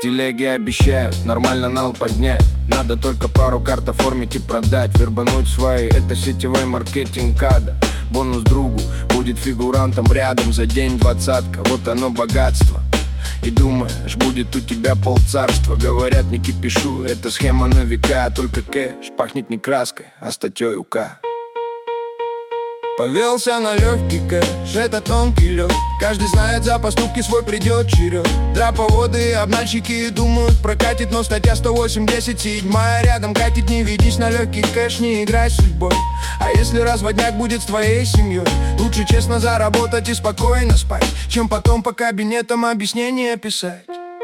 телеги обещают нормально нал поднять. Надо только пару карт оформить и продать. Вербануть свои, это сетевой маркетинг ада. Бонус другу, будет фигурантом рядом. За день 20-ка, вот оно богатство. И думаешь, будет у тебя полцарства. Говорят, не кипишу, это схема на века. Только кэш пахнет не краской, а статьей УК. Повелся на легкий кэш, это тонкий лед. Каждый знает, за поступки свой придет черед. Драповоды и обманщики думают прокатит, но статья 187 рядом катит. Не ведись на легкий кэш, не играй с судьбой. А если разводняк будет с твоей семьей, лучше честно заработать и спокойно спать, чем потом по кабинетам объяснения писать.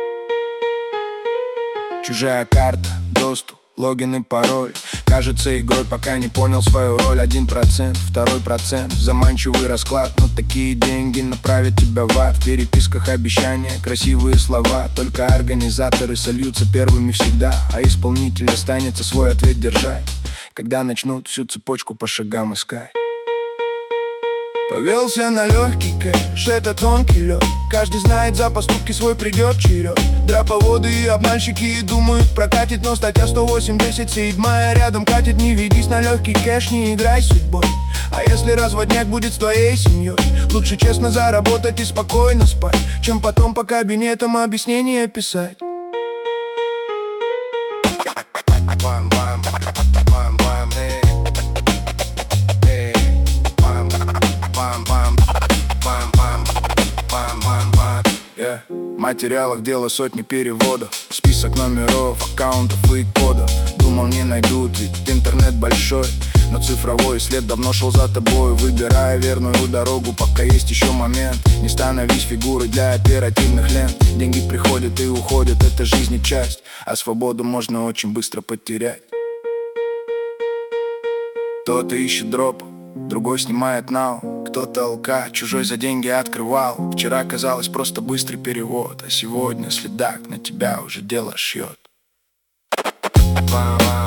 Чужая карта, доступ, логин и пароль. Кажется игрой, пока не понял свою роль. 1%, 2%, заманчивый расклад. Но такие деньги направят тебя в ад. В переписках обещания, красивые слова. Только организаторы сольются первыми всегда, а исполнитель останется свой ответ держать, когда начнут всю цепочку по шагам искать. Повелся на легкий кэш, это тонкий лед. Каждый знает, за поступки свой придет черед. Драповоды и обманщики думают прокатит, но статья 187 рядом катит. Не ведись на легкий кэш, не играй с судьбой. А если разводняк будет с твоей семьей, лучше честно заработать и спокойно спать, чем потом по кабинетам объяснения писать. В материалах дело сотни переводов, список номеров, аккаунтов и кодов. Думал, не найдут, ведь интернет большой, но цифровой след давно шел за тобой. Выбирая верную дорогу, пока есть еще момент. Не становись фигурой для оперативных лент. Деньги приходят и уходят, это жизни часть, а свободу можно очень быстро потерять. Кто-то ищет дроп, другой снимает нау. Кто-то алка, чужой за деньги открывал. Вчера казалось просто быстрый перевод, а сегодня следак на тебя уже дело шьет.